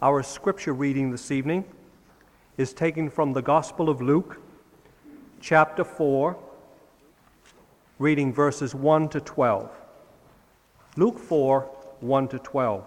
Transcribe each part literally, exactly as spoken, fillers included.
Our scripture reading this evening is taken from the Gospel of Luke, chapter four, reading verses one to twelve. Luke four, one to twelve.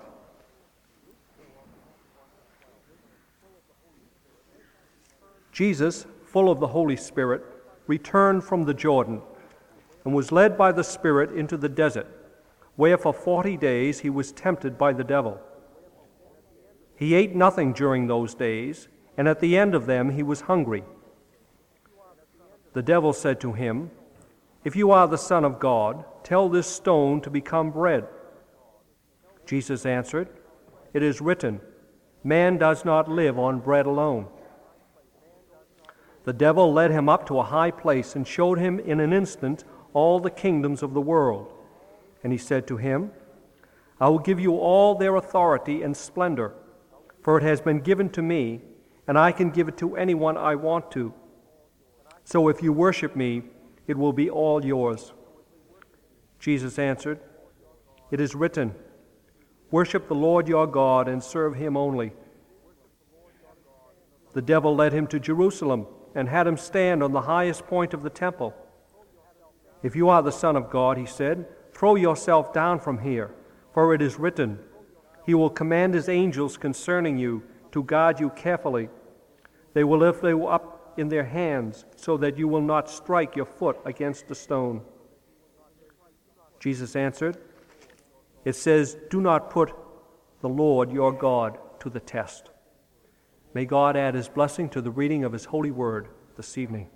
Jesus, full of the Holy Spirit, returned from the Jordan and was led by the Spirit into the desert, where for forty days he was tempted by the devil. He ate nothing during those days, and at the end of them he was hungry. The devil said to him, "If you are the Son of God, tell this stone to become bread." Jesus answered, "It is written, 'Man does not live on bread alone.'" The devil led him up to a high place and showed him in an instant all the kingdoms of the world. And he said to him, "I will give you all their authority and splendor, for it has been given to me, and I can give it to anyone I want to. So if you worship me, it will be all yours." Jesus answered, "It is written, 'Worship the Lord your God and serve him only.'" The devil led him to Jerusalem and had him stand on the highest point of the temple. "If you are the Son of God," he said, "throw yourself down from here, for it is written, 'He will command his angels concerning you to guard you carefully. They will lift you up in their hands so that you will not strike your foot against a stone.'" Jesus answered, "It says, 'Do not put the Lord your God to the test.'" May God add his blessing to the reading of his holy word this evening.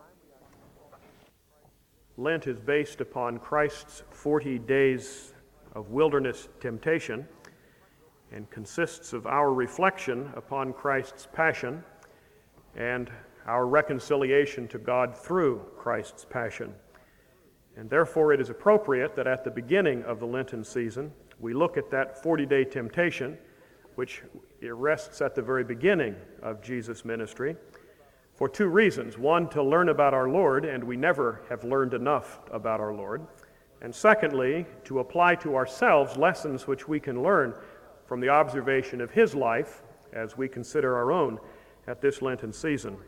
Lent is based upon Christ's forty days of wilderness temptation and consists of our reflection upon Christ's passion and our reconciliation to God through Christ's passion. And therefore it is appropriate that at the beginning of the Lenten season, we look at that forty-day temptation, which rests at the very beginning of Jesus' ministry, for two reasons. One, to learn about our Lord, and we never have learned enough about our Lord. And secondly, to apply to ourselves lessons which we can learn from the observation of his life as we consider our own at this Lenten season.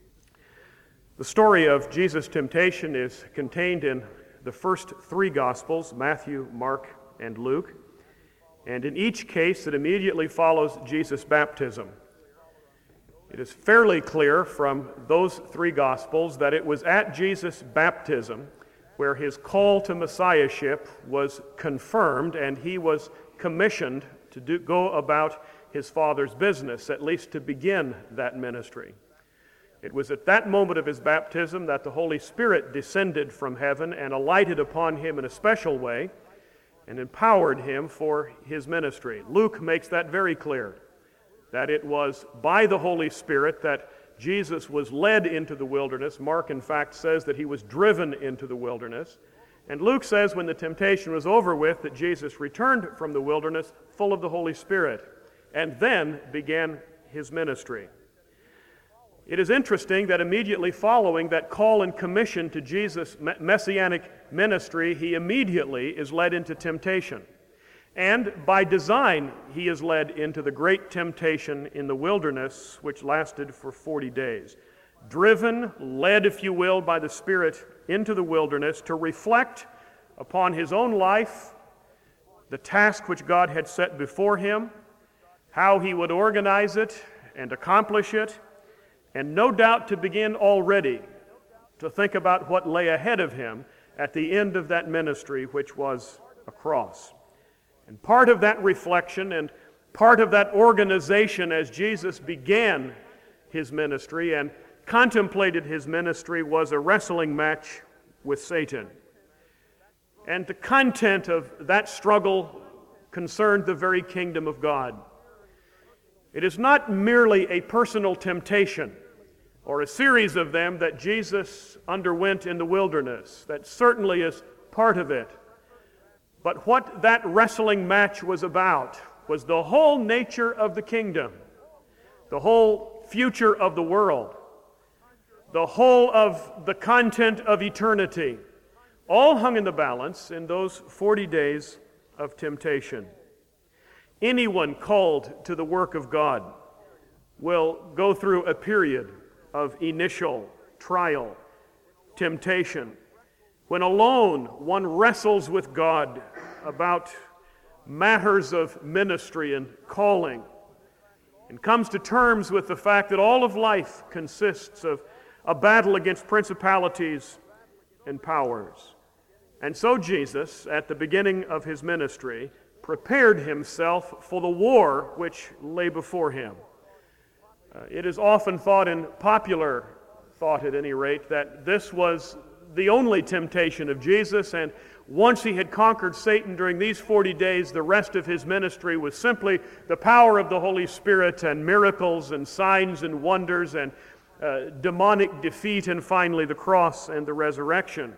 The story of Jesus' temptation is contained in the first three Gospels, Matthew, Mark, and Luke. And in each case, it immediately follows Jesus' baptism. It is fairly clear from those three Gospels that it was at Jesus' baptism where his call to Messiahship was confirmed and he was commissioned to do, go about his Father's business, at least to begin that ministry. It was at that moment of his baptism that the Holy Spirit descended from heaven and alighted upon him in a special way and empowered him for his ministry. Luke makes that very clear, that it was by the Holy Spirit that Jesus was led into the wilderness. Mark, in fact, says that he was driven into the wilderness. And Luke says when the temptation was over with that Jesus returned from the wilderness full of the Holy Spirit and then began his ministry. It is interesting that immediately following that call and commission to Jesus' messianic ministry, he immediately is led into temptation. And by design, he is led into the great temptation in the wilderness, which lasted for forty days. Driven, led, if you will, by the Spirit into the wilderness to reflect upon his own life, the task which God had set before him, how he would organize it and accomplish it, and no doubt to begin already to think about what lay ahead of him at the end of that ministry, which was a cross. And part of that reflection and part of that organization as Jesus began his ministry and contemplated his ministry was a wrestling match with Satan. And the content of that struggle concerned the very kingdom of God. It is not merely a personal temptation or a series of them that Jesus underwent in the wilderness. That certainly is part of it. But what that wrestling match was about was the whole nature of the kingdom, the whole future of the world, the whole of the content of eternity, all hung in the balance in those forty days of temptation. Anyone called to the work of God will go through a period of initial trial, temptation, when alone one wrestles with God about matters of ministry and calling, and comes to terms with the fact that all of life consists of a battle against principalities and powers. And so Jesus, at the beginning of his ministry, prepared himself for the war which lay before him. Uh, it is often thought, in popular thought at any rate, that this was the only temptation of Jesus, and once he had conquered Satan during these forty days, the rest of his ministry was simply the power of the Holy Spirit and miracles and signs and wonders and uh, demonic defeat, and finally the cross and the resurrection.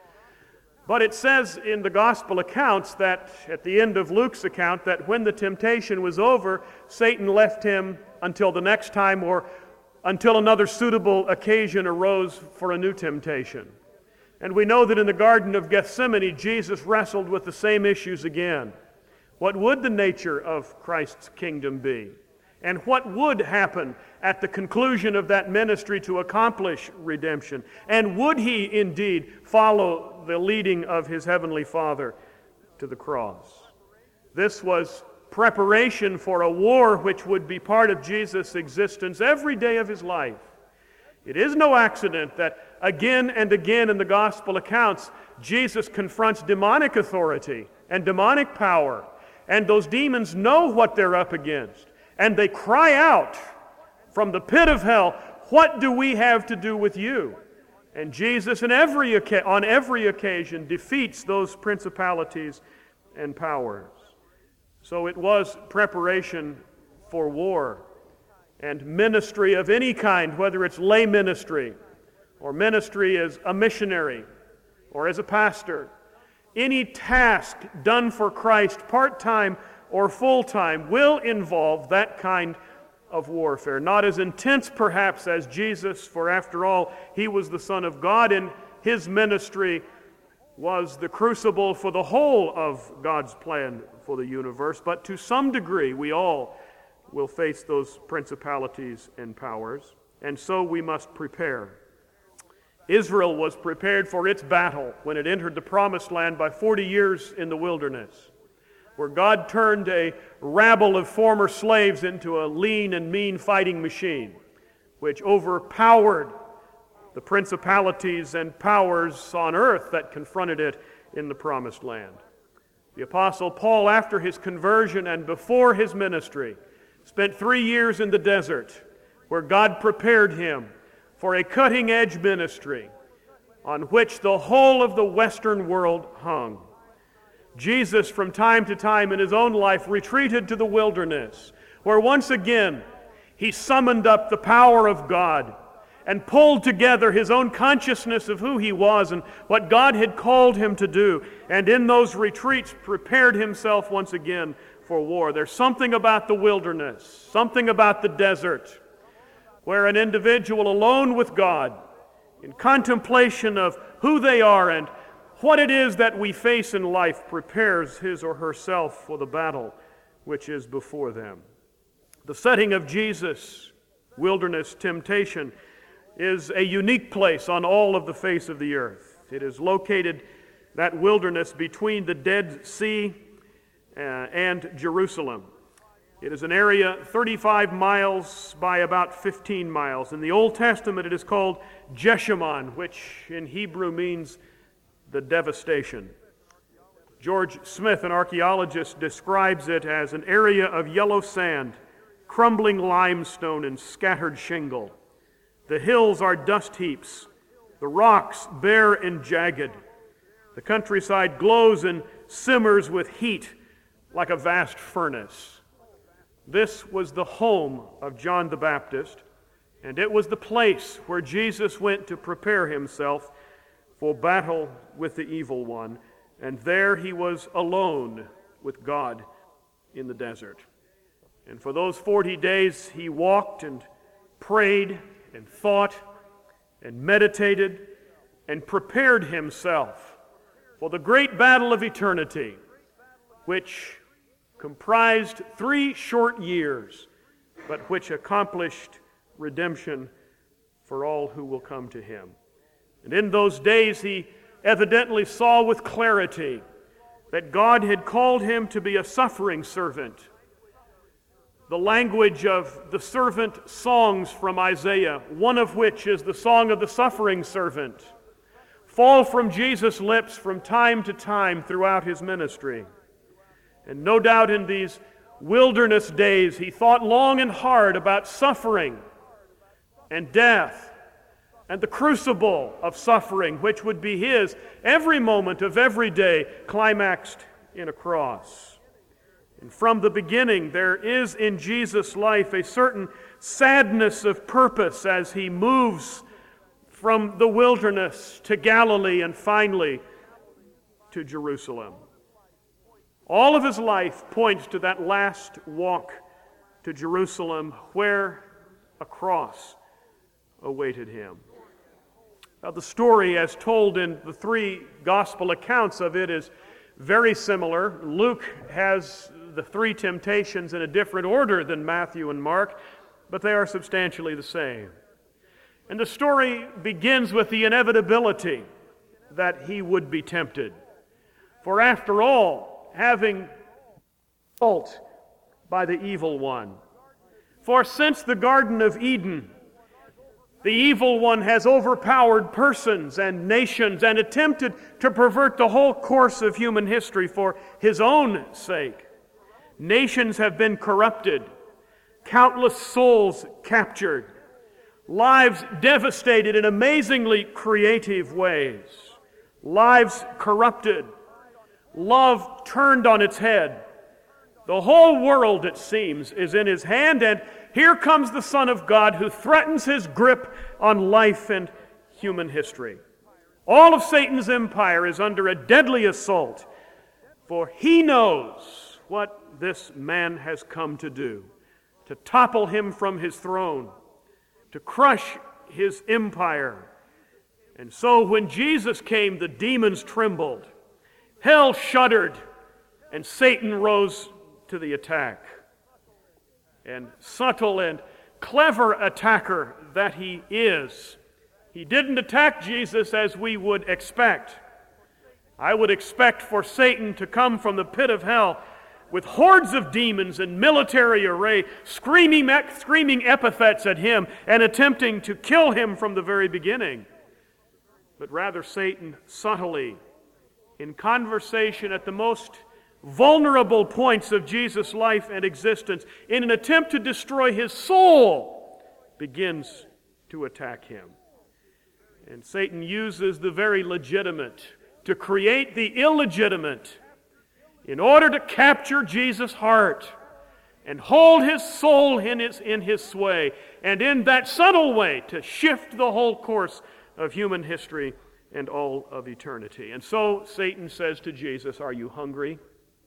But it says in the gospel accounts that, at the end of Luke's account, that when the temptation was over, Satan left him until the next time, or until another suitable occasion arose for a new temptation. And we know that in the Garden of Gethsemane, Jesus wrestled with the same issues again. What would the nature of Christ's kingdom be? And what would happen at the conclusion of that ministry to accomplish redemption? And would he indeed follow the leading of his heavenly Father to the cross? This was preparation for a war which would be part of Jesus' existence every day of his life. It is no accident that again and again in the gospel accounts, Jesus confronts demonic authority and demonic power, and those demons know what they're up against, and they cry out from the pit of hell, "What do we have to do with you?" And Jesus in every, on every occasion defeats those principalities and powers. So it was preparation for war. And ministry of any kind, whether it's lay ministry or ministry as a missionary or as a pastor, any task done for Christ, part-time or full-time, will involve that kind of warfare. Not as intense perhaps as Jesus, for after all, he was the Son of God, and his ministry was the crucible for the whole of God's plan for the universe. But to some degree, we all will face those principalities and powers, and so we must prepare. Israel was prepared for its battle when it entered the Promised Land by forty years in the wilderness, where God turned a rabble of former slaves into a lean and mean fighting machine, which overpowered the principalities and powers on earth that confronted it in the Promised Land. The Apostle Paul, after his conversion and before his ministry, spent three years in the desert, where God prepared him for a cutting-edge ministry on which the whole of the Western world hung. Jesus, from time to time in his own life, retreated to the wilderness, where once again he summoned up the power of God and pulled together his own consciousness of who he was and what God had called him to do, and in those retreats prepared himself once again for war. There's something about the wilderness, something about the desert, where an individual alone with God, in contemplation of who they are and what it is that we face in life, prepares his or herself for the battle which is before them. The setting of Jesus' wilderness temptation is a unique place on all of the face of the earth. It is located, that wilderness, between the Dead Sea Uh, and Jerusalem. It is an area thirty-five miles by about fifteen miles. In the Old Testament, it is called Jeshimon, which in Hebrew means the devastation. George Smith, an archaeologist, describes it as an area of yellow sand, crumbling limestone, and scattered shingle. The hills are dust heaps, the rocks bare and jagged. The countryside glows and simmers with heat like a vast furnace. This was the home of John the Baptist, and it was the place where Jesus went to prepare himself for battle with the evil one, and there he was alone with God in the desert. And for those forty days he walked and prayed and thought and meditated and prepared himself for the great battle of eternity, which comprised three short years, but which accomplished redemption for all who will come to him. And in those days he evidently saw with clarity that God had called him to be a suffering servant. The language of the servant songs from Isaiah, one of which is the song of the suffering servant, fall from Jesus' lips from time to time throughout his ministry. And no doubt in these wilderness days he thought long and hard about suffering and death and the crucible of suffering which would be his every moment of every day, climaxed in a cross. And from the beginning there is in Jesus' life a certain sadness of purpose as he moves from the wilderness to Galilee and finally to Jerusalem. All of his life points to that last walk to Jerusalem where a cross awaited him. Now, the story as told in the three gospel accounts of it is very similar. Luke has the three temptations in a different order than Matthew and Mark, but they are substantially the same. And the story begins with the inevitability that he would be tempted. For after all, having been caught by the evil one. For since the Garden of Eden, the evil one has overpowered persons and nations and attempted to pervert the whole course of human history for his own sake. Nations have been corrupted, countless souls captured, lives devastated in amazingly creative ways, lives corrupted, love turned on its head. The whole world, it seems, is in his hand, and here comes the Son of God who threatens his grip on life and human history. All of Satan's empire is under a deadly assault, for he knows what this man has come to do, to topple him from his throne, to crush his empire. And so when Jesus came, the demons trembled, hell shuddered, and Satan rose to the attack. And subtle and clever attacker that he is, he didn't attack Jesus as we would expect. I would expect for Satan to come from the pit of hell with hordes of demons in military array, screaming, screaming epithets at him and attempting to kill him from the very beginning. But rather Satan subtly, in conversation at the most vulnerable points of Jesus' life and existence, in an attempt to destroy his soul, begins to attack him. And Satan uses the very legitimate to create the illegitimate in order to capture Jesus' heart and hold his soul in his, in his sway, and in that subtle way to shift the whole course of human history and all of eternity. And so Satan says to Jesus, "Are you hungry?"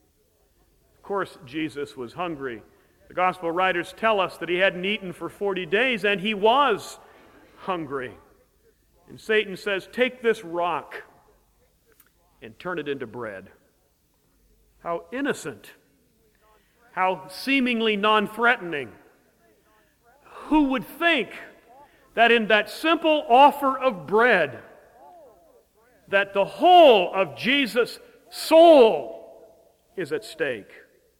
Of course, Jesus was hungry. The gospel writers tell us that he hadn't eaten for forty days, and he was hungry. And Satan says, "Take this rock and turn it into bread." How innocent. How seemingly non-threatening. Who would think that in that simple offer of bread, that the whole of Jesus' soul is at stake?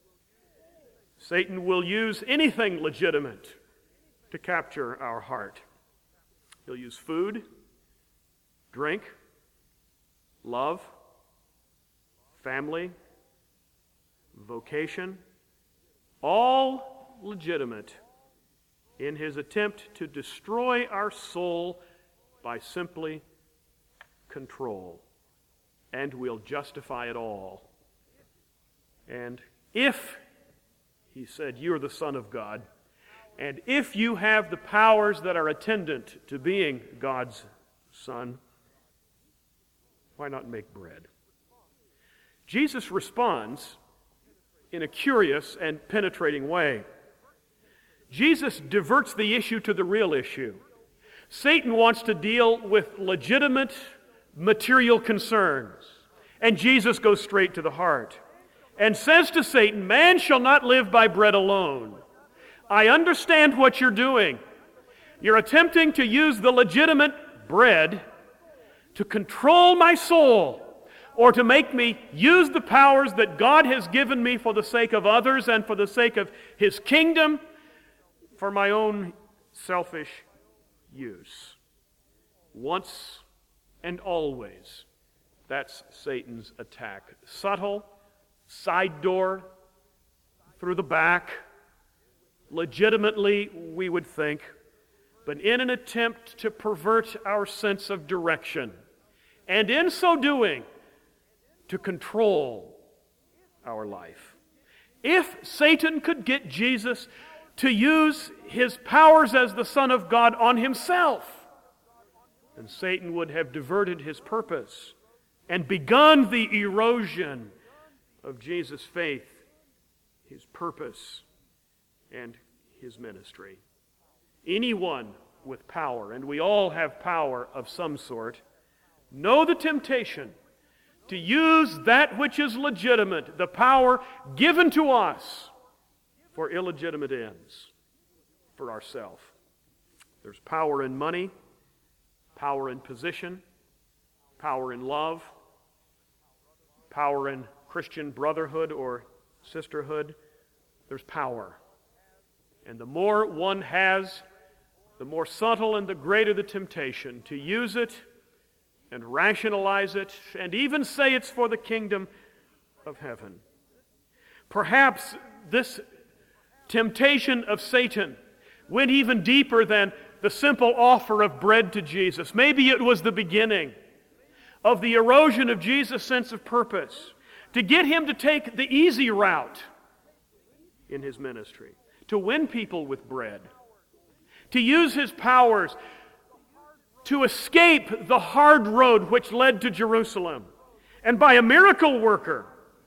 Satan will use anything legitimate to capture our heart. He'll use food, drink, love, family, vocation, all legitimate in his attempt to destroy our soul by simply control. And we'll justify it all. And if, he said, you're the Son of God, and if you have the powers that are attendant to being God's Son, why not make bread? Jesus responds in a curious and penetrating way. Jesus diverts the issue to the real issue. Satan wants to deal with legitimate material concerns, and Jesus goes straight to the heart. and says to Satan, "Man shall not live by bread alone." I understand what you're doing. You're attempting to use the legitimate bread to control my soul, or to make me use the powers that God has given me for the sake of others and for the sake of His kingdom for my own selfish use. Once and always, that's Satan's attack. Subtle, side door, through the back, legitimately, we would think, but in an attempt to pervert our sense of direction, and in so doing, to control our life. If Satan could get Jesus to use his powers as the Son of God on himself, then Satan would have diverted his purpose and begun the erosion of Jesus' faith, his purpose, and his ministry. Anyone with power, and we all have power of some sort, know the temptation to use that which is legitimate, the power given to us, for illegitimate ends, for ourselves. There's power in money, power in position, power in love, power in Christian brotherhood or sisterhood. There's power. And the more one has, the more subtle and the greater the temptation to use it and rationalize it, and even say it's for the kingdom of heaven. Perhaps this temptation of Satan went even deeper than the simple offer of bread to Jesus. Maybe it was the beginning of the erosion of Jesus' sense of purpose, to get him to take the easy route in his ministry, to win people with bread, to use his powers to escape the hard road which led to Jerusalem, and by a miracle worker,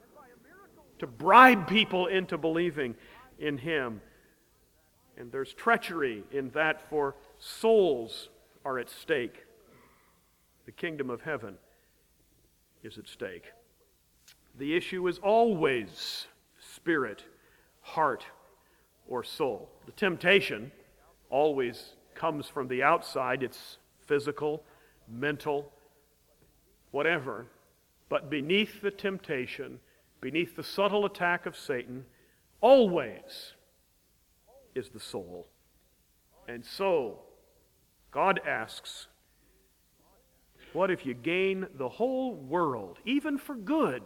to bribe people into believing in him. And there's treachery in that, for souls are at stake. The kingdom of heaven is at stake. The issue is always spirit, heart, or soul. The temptation always comes from the outside. It's physical, mental, whatever. But beneath the temptation, beneath the subtle attack of Satan, always is the soul. And so, God asks, what if you gain the whole world, even for good,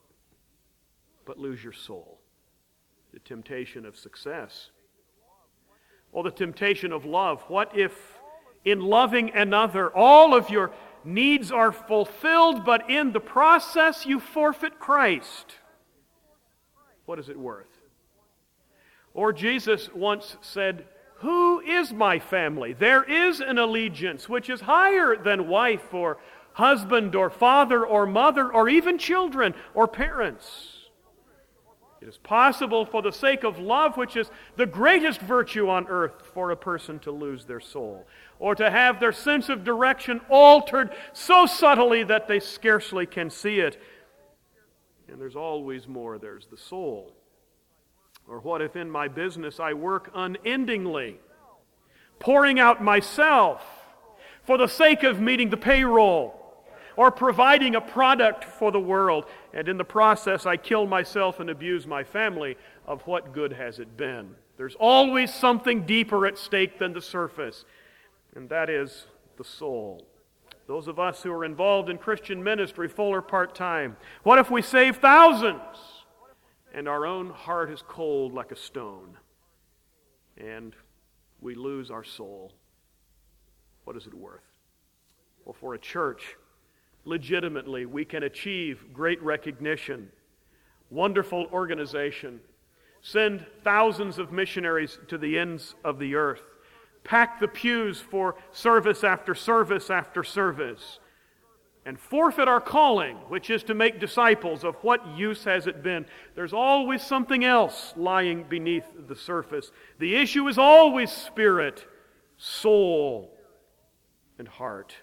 but lose your soul? The temptation of success. Or the temptation of love. What if in loving another, all of your needs are fulfilled, but in the process you forfeit Christ? What is it worth? Or Jesus once said, "Who is my family?" There is an allegiance which is higher than wife or husband or father or mother or even children or parents. It is possible for the sake of love, which is the greatest virtue on earth, for a person to lose their soul, or to have their sense of direction altered so subtly that they scarcely can see it. And there's always more. There's the soul. Or what if in my business I work unendingly, pouring out myself for the sake of meeting the payroll, or providing a product for the world, and in the process I kill myself and abuse my family? Of what good has it been? There's always something deeper at stake than the surface, and that is the soul. Those of us who are involved in Christian ministry, full or part-time, what if we save thousands and our own heart is cold like a stone, and we lose our soul? What is it worth? Well, for a church, legitimately, we can achieve great recognition, wonderful organization, send thousands of missionaries to the ends of the earth, pack the pews for service after service after service, and forfeit our calling, which is to make disciples. Of what use has it been? There's always something else lying beneath the surface. The issue is always spirit, soul, and heart.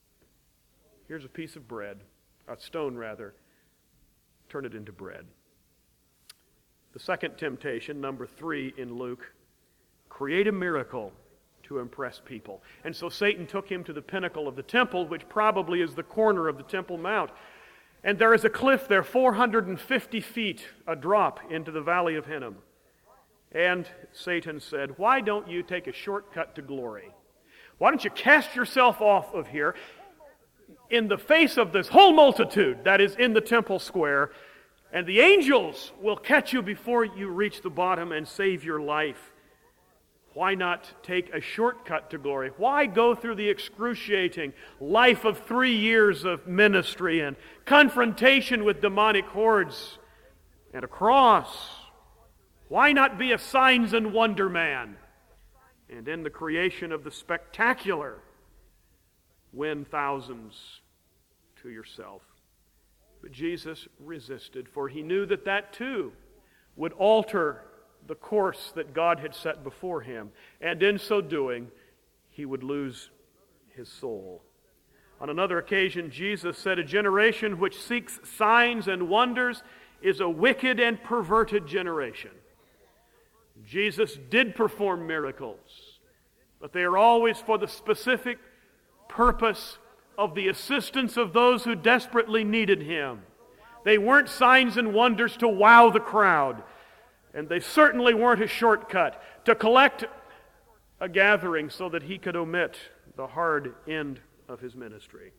Here's a piece of bread, a stone rather. Turn it into bread. The second temptation, number three in Luke, create a miracle to impress people. And so Satan took him to the pinnacle of the temple, which probably is the corner of the Temple Mount. And there is a cliff there, four hundred fifty feet, a drop into the valley of Hinnom. And Satan said, why don't you take a shortcut to glory? Why don't you cast yourself off of here in the face of this whole multitude that is in the temple square, and the angels will catch you before you reach the bottom and save your life. Why not take a shortcut to glory? Why go through the excruciating life of three years of ministry and confrontation with demonic hordes and a cross? Why not be a signs and wonder man? And in the creation of the spectacular, win thousands to yourself. But Jesus resisted, for he knew that that too would alter the course that God had set before him. And in so doing, he would lose his soul. On another occasion, Jesus said, a generation which seeks signs and wonders is a wicked and perverted generation. Jesus did perform miracles, but they are always for the specific purpose of the assistance of those who desperately needed him. They weren't signs and wonders to wow the crowd, and they certainly weren't a shortcut to collect a gathering so that he could omit the hard end of his ministry.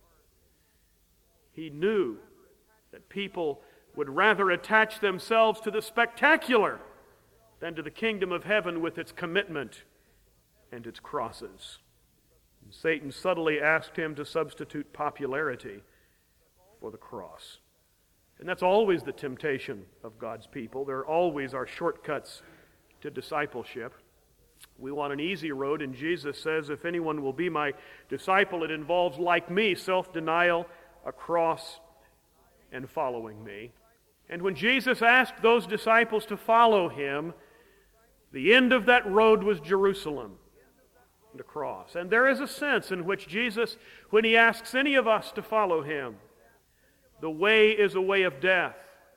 He knew that people would rather attach themselves to the spectacular than to the kingdom of heaven with its commitment and its crosses. And Satan subtly asked him to substitute popularity for the cross. And that's always the temptation of God's people. There always are shortcuts to discipleship. We want an easy road, and Jesus says, if anyone will be my disciple, it involves, like me, self-denial, a cross, and following me. And when Jesus asked those disciples to follow him, the end of that road was Jerusalem and a cross. And there is a sense in which Jesus, when he asks any of us to follow him, the way is a way of death,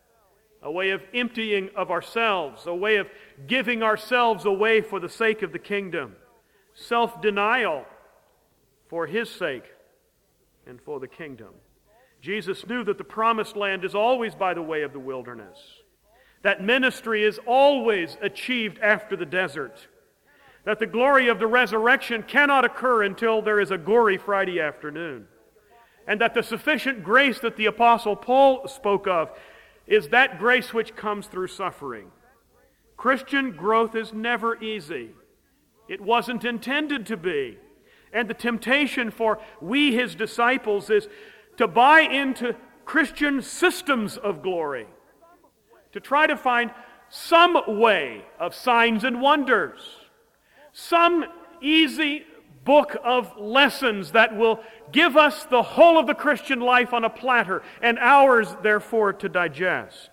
a way of emptying of ourselves, a way of giving ourselves away for the sake of the kingdom, self-denial for his sake and for the kingdom. Jesus knew that the promised land is always by the way of the wilderness, that ministry is always achieved after the desert, that the glory of the resurrection cannot occur until there is a gory Friday afternoon, and that the sufficient grace that the Apostle Paul spoke of is that grace which comes through suffering. Christian growth is never easy. It wasn't intended to be. And the temptation for we, his disciples, is to buy into Christian systems of glory, to try to find some way of signs and wonders, some easy book of lessons that will give us the whole of the Christian life on a platter and ours, therefore, to digest.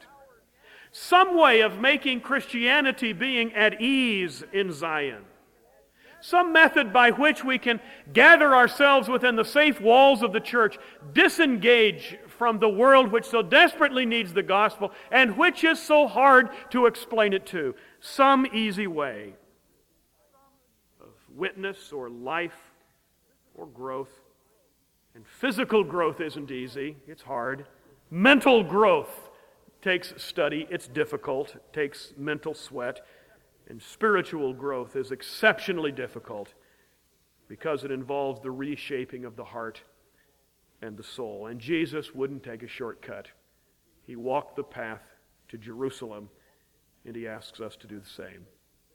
Some way of making Christianity being at ease in Zion. Some method by which we can gather ourselves within the safe walls of the church, disengage from the world which so desperately needs the gospel and which is so hard to explain it to. Some easy way of witness or life or growth. And physical growth isn't easy, it's hard. Mental growth takes study, it's difficult, it takes mental sweat. And spiritual growth is exceptionally difficult because it involves the reshaping of the heart and the soul. And Jesus wouldn't take a shortcut. He walked the path to Jerusalem, and he asks us to do the same.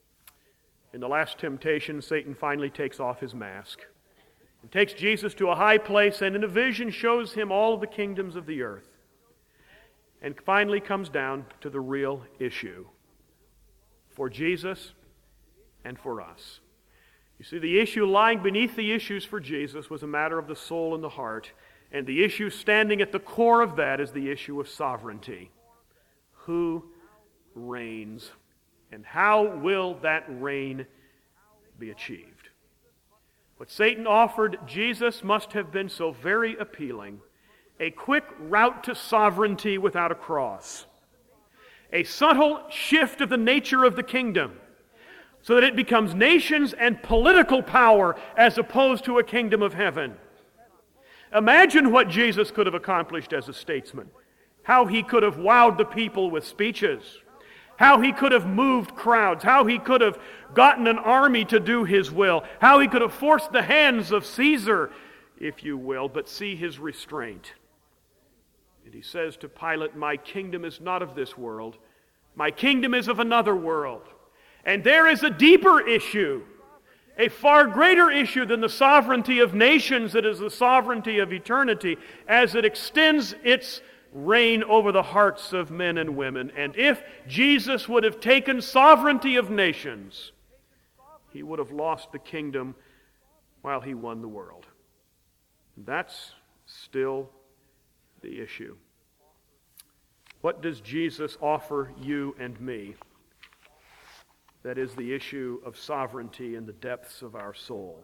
In the last temptation, Satan finally takes off his mask and takes Jesus to a high place, and in a vision shows him all of the kingdoms of the earth. And finally comes down to the real issue for Jesus and for us. You see, the issue lying beneath the issues for Jesus was a matter of the soul and the heart, and the issue standing at the core of that is the issue of sovereignty. Who reigns, and how will that reign be achieved? What Satan offered Jesus must have been so very appealing, a quick route to sovereignty without a cross. a subtle shift of the nature of the kingdom so that it becomes nations and political power as opposed to a kingdom of heaven. Imagine what Jesus could have accomplished as a statesman. How he could have wowed the people with speeches. How he could have moved crowds. How he could have gotten an army to do his will. How he could have forced the hands of Caesar, if you will, but see his restraint. And he says to Pilate, "My kingdom is not of this world. My kingdom is of another world." And there is a deeper issue, a far greater issue than the sovereignty of nations. It is the sovereignty of eternity as it extends its reign over the hearts of men and women. And if Jesus would have taken sovereignty of nations, he would have lost the kingdom while he won the world. That's still the issue. What does Jesus offer you and me? That is the issue of sovereignty in the depths of our soul.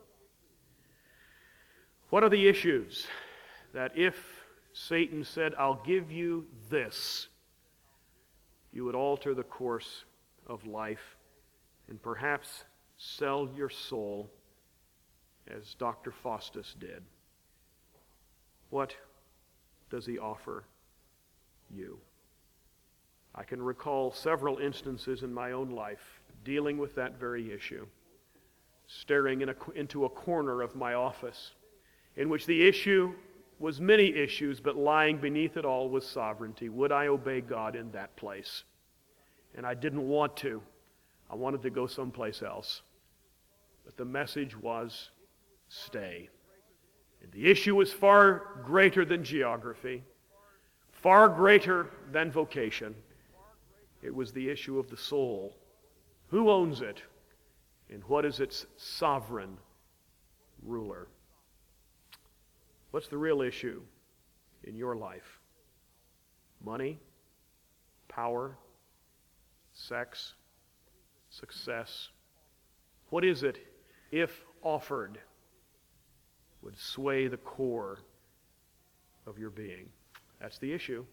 What are the issues that if Satan said, "I'll give you this," you would alter the course of life and perhaps sell your soul as Doctor Faustus did? What does he offer you? I can recall several instances in my own life dealing with that very issue, staring in a, into a corner of my office in which the issue was many issues, but lying beneath it all was sovereignty. Would I obey God in that place? And I didn't want to. I wanted to go someplace else. But the message was, stay. And the issue was far greater than geography, far greater than vocation. It was the issue of the soul. Who owns it? And what is its sovereign ruler? What's the real issue in your life? Money? Power? Sex? Success? What is it, if offered, would sway the core of your being? That's the issue.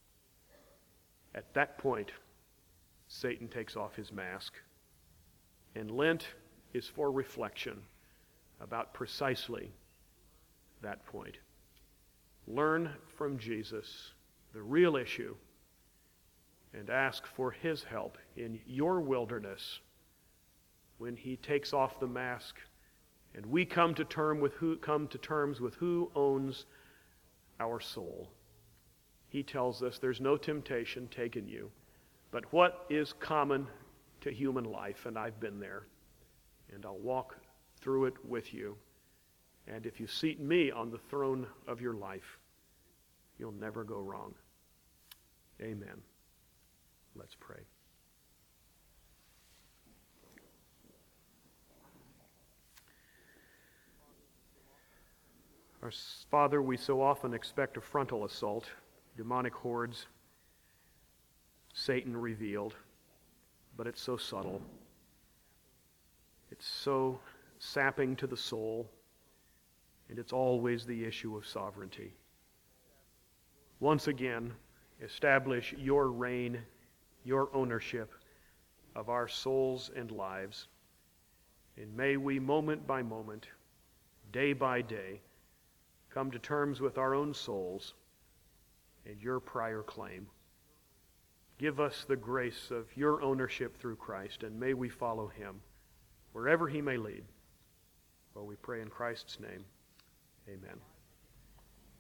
At that point, Satan takes off his mask. And Lent is for reflection about precisely that point. Learn from Jesus the real issue and ask for his help in your wilderness when he takes off the mask and we come to term with who come to terms with who owns our soul. He tells us there's no temptation taken you, but what is common to human life, and I've been there, and I'll walk through it with you. And if you seat me on the throne of your life, you'll never go wrong. Amen. Let's pray. Our Father, we so often expect a frontal assault, demonic hordes, Satan revealed, but it's so subtle. It's so sapping to the soul, and it's always the issue of sovereignty. Once again, establish your reign, your ownership of our souls and lives, and may we, moment by moment, day by day, come to terms with our own souls and your prior claim. Give us the grace of your ownership through Christ, and may we follow him wherever he may lead. For we pray in Christ's name. Amen.